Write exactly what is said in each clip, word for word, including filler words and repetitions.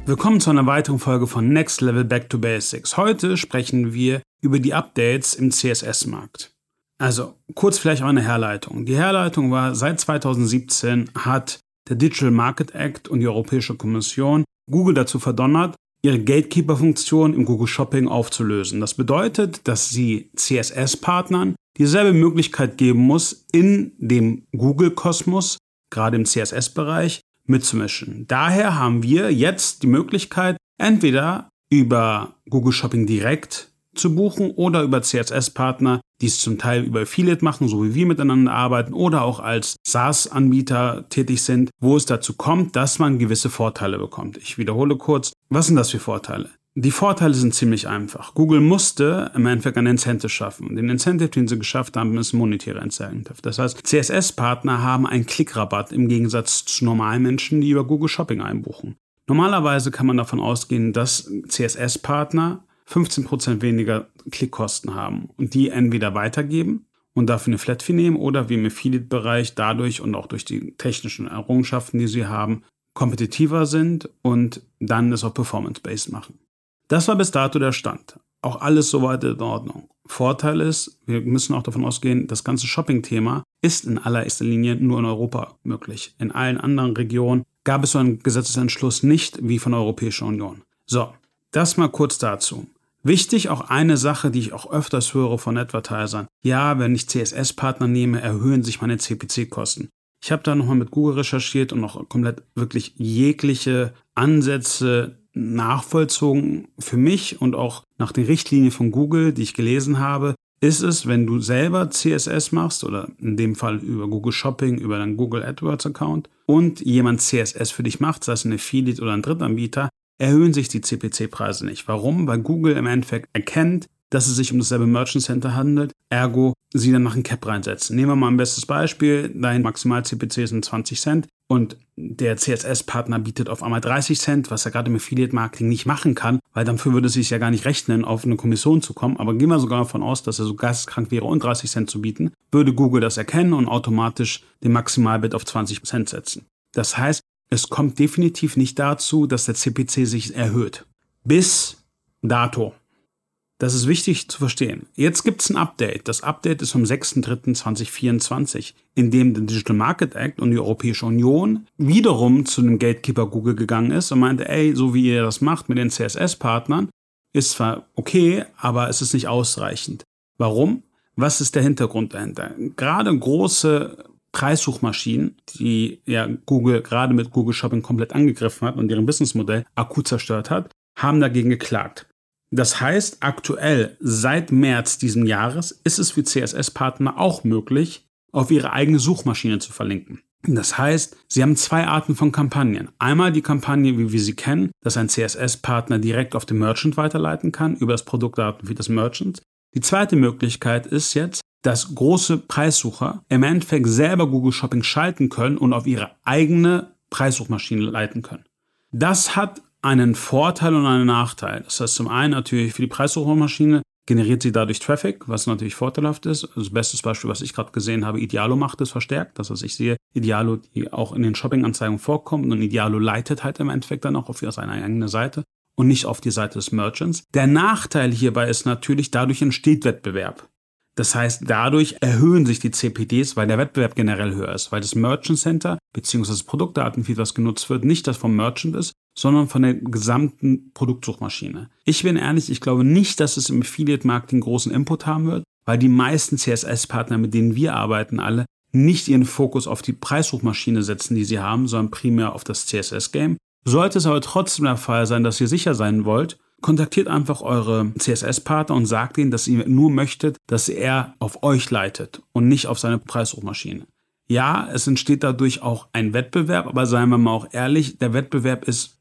Willkommen zu einer weiteren Folge von Next Level Back to Basics. Heute sprechen wir über die Updates im C S S-Markt. Also kurz vielleicht auch eine Herleitung. Die Herleitung war, seit zweitausendsiebzehn hat der Digital Market Act und die Europäische Kommission Google dazu verdonnert, ihre Gatekeeper-Funktion im Google Shopping aufzulösen. Das bedeutet, dass sie C S S-Partnern dieselbe Möglichkeit geben muss, in dem Google-Kosmos, gerade im C S S-Bereich, mitzumischen. Daher haben wir jetzt die Möglichkeit, entweder über Google Shopping direkt zu buchen oder über C S S-Partner, die es zum Teil über Affiliate machen, so wie wir miteinander arbeiten, oder auch als SaaS-Anbieter tätig sind, wo es dazu kommt, dass man gewisse Vorteile bekommt. Ich wiederhole kurz, was sind das für Vorteile? Die Vorteile sind ziemlich einfach. Google musste im Endeffekt ein Incentive schaffen. Den Incentive, den sie geschafft haben, ist ein monetärer Incentive. Das heißt, C S S-Partner haben einen Klickrabatt im Gegensatz zu normalen Menschen, die über Google Shopping einbuchen. Normalerweise kann man davon ausgehen, dass C S S-Partner fünfzehn Prozent weniger Klickkosten haben und die entweder weitergeben und dafür eine Flat-Fee nehmen oder wie im Affiliate-Bereich dadurch und auch durch die technischen Errungenschaften, die sie haben, kompetitiver sind und dann es auf Performance-Based machen. Das war bis dato der Stand. Auch alles soweit in Ordnung. Vorteil ist, wir müssen auch davon ausgehen, das ganze Shopping-Thema ist in allererster Linie nur in Europa möglich. In allen anderen Regionen gab es so einen Gesetzesentschluss nicht wie von der Europäischen Union. So, das mal kurz dazu. Wichtig auch eine Sache, die ich auch öfters höre von Advertisern. Ja, wenn ich C S S-Partner nehme, erhöhen sich meine C P C-Kosten. Ich habe da nochmal mit Google recherchiert und noch komplett wirklich jegliche Ansätze nachvollzogen. Für mich und auch nach den Richtlinien von Google, die ich gelesen habe, ist es, wenn du selber C S S machst oder in dem Fall über Google Shopping, über deinen Google AdWords Account und jemand C S S für dich macht, sei es ein Affiliate oder ein Drittanbieter, erhöhen sich die C P C-Preise nicht. Warum? Weil Google im Endeffekt erkennt, dass es sich um dasselbe Merchant Center handelt, ergo sie dann nach ein Cap reinsetzen. Nehmen wir mal ein bestes Beispiel, dein Maximal-C P C sind zwanzig Cent und der C S S-Partner bietet auf einmal dreißig Cent, was er gerade im Affiliate-Marketing nicht machen kann, weil dafür würde es sich ja gar nicht rechnen, auf eine Kommission zu kommen. Aber gehen wir sogar davon aus, dass er so geisteskrank wäre und dreißig Cent zu bieten, würde Google das erkennen und automatisch den Maximalbid auf zwanzig Cent setzen. Das heißt, es kommt definitiv nicht dazu, dass der C P C sich erhöht. Bis dato. Das ist wichtig zu verstehen. Jetzt gibt es ein Update. Das Update ist vom sechster dritter zweitausendvierundzwanzig, in dem der Digital Market Act und die Europäische Union wiederum zu dem Gatekeeper Google gegangen ist und meinte, ey, so wie ihr das macht mit den C S S-Partnern, ist zwar okay, aber es ist nicht ausreichend. Warum? Was ist der Hintergrund dahinter? Gerade große Preissuchmaschinen, die ja Google gerade mit Google Shopping komplett angegriffen hat und deren Businessmodell akut zerstört hat, haben dagegen geklagt. Das heißt, aktuell, seit März diesen Jahres, ist es für C S S-Partner auch möglich, auf ihre eigene Suchmaschine zu verlinken. Das heißt, sie haben zwei Arten von Kampagnen. Einmal die Kampagne, wie wir sie kennen, dass ein C S S-Partner direkt auf den Merchant weiterleiten kann, über das Produktdatenfeed des Merchants. Die zweite Möglichkeit ist jetzt, dass große Preissucher im Endeffekt selber Google Shopping schalten können und auf ihre eigene Preissuchmaschine leiten können. Das hat einen Vorteil und einen Nachteil. Das heißt zum einen natürlich für die Preissuchmaschine generiert sie dadurch Traffic, was natürlich vorteilhaft ist. Also das beste Beispiel, was ich gerade gesehen habe, Idealo macht es verstärkt. Das heißt, ich sehe Idealo, die auch in den Shopping-Anzeigen vorkommt und Idealo leitet halt im Endeffekt dann auch auf seine eigene Seite und nicht auf die Seite des Merchants. Der Nachteil hierbei ist natürlich, dadurch entsteht Wettbewerb. Das heißt, dadurch erhöhen sich die C P Ds, weil der Wettbewerb generell höher ist, weil das Merchant Center bzw. das Produktdatenfeed, was genutzt wird, nicht das vom Merchant ist, sondern von der gesamten Produktsuchmaschine. Ich bin ehrlich, ich glaube nicht, dass es im Affiliate-Marketing großen Input haben wird, weil die meisten C S S-Partner, mit denen wir arbeiten, alle nicht ihren Fokus auf die Preissuchmaschine setzen, die sie haben, sondern primär auf das C S S-Game. Sollte es aber trotzdem der Fall sein, dass ihr sicher sein wollt, kontaktiert einfach eure C S S-Partner und sagt ihnen, dass ihr nur möchtet, dass er auf euch leitet und nicht auf seine Preissuchmaschine. Ja, es entsteht dadurch auch ein Wettbewerb, aber seien wir mal auch ehrlich, der Wettbewerb ist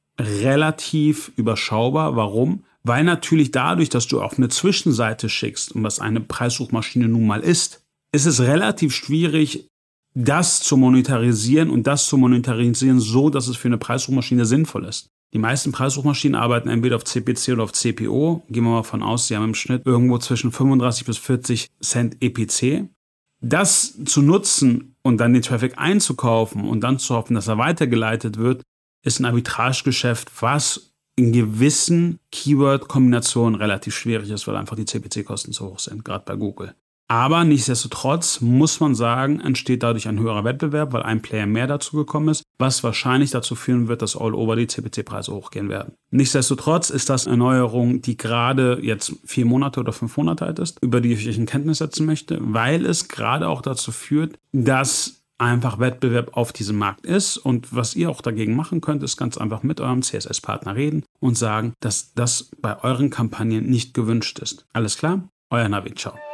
relativ überschaubar. Warum? Weil natürlich dadurch, dass du auf eine Zwischenseite schickst und was eine Preissuchmaschine nun mal ist, ist es relativ schwierig, das zu monetarisieren und das zu monetarisieren so, dass es für eine Preissuchmaschine sinnvoll ist. Die meisten Preissuchmaschinen arbeiten entweder auf C P C oder auf C P O. Gehen wir mal von aus, sie haben im Schnitt irgendwo zwischen fünfunddreißig bis vierzig Cent E P C. Das zu nutzen und dann den Traffic einzukaufen und dann zu hoffen, dass er weitergeleitet wird, ist ein Arbitragegeschäft, was in gewissen Keyword-Kombinationen relativ schwierig ist, weil einfach die C P C-Kosten zu hoch sind, gerade bei Google. Aber nichtsdestotrotz muss man sagen, entsteht dadurch ein höherer Wettbewerb, weil ein Player mehr dazu gekommen ist, was wahrscheinlich dazu führen wird, dass all over die C P C-Preise hochgehen werden. Nichtsdestotrotz ist das eine Neuerung, die gerade jetzt vier Monate oder fünf Monate alt ist, über die ich euch in Kenntnis setzen möchte, weil es gerade auch dazu führt, dass einfach Wettbewerb auf diesem Markt ist. Und was ihr auch dagegen machen könnt, ist ganz einfach mit eurem C S S-Partner reden und sagen, dass das bei euren Kampagnen nicht gewünscht ist. Alles klar? Euer Navid, ciao.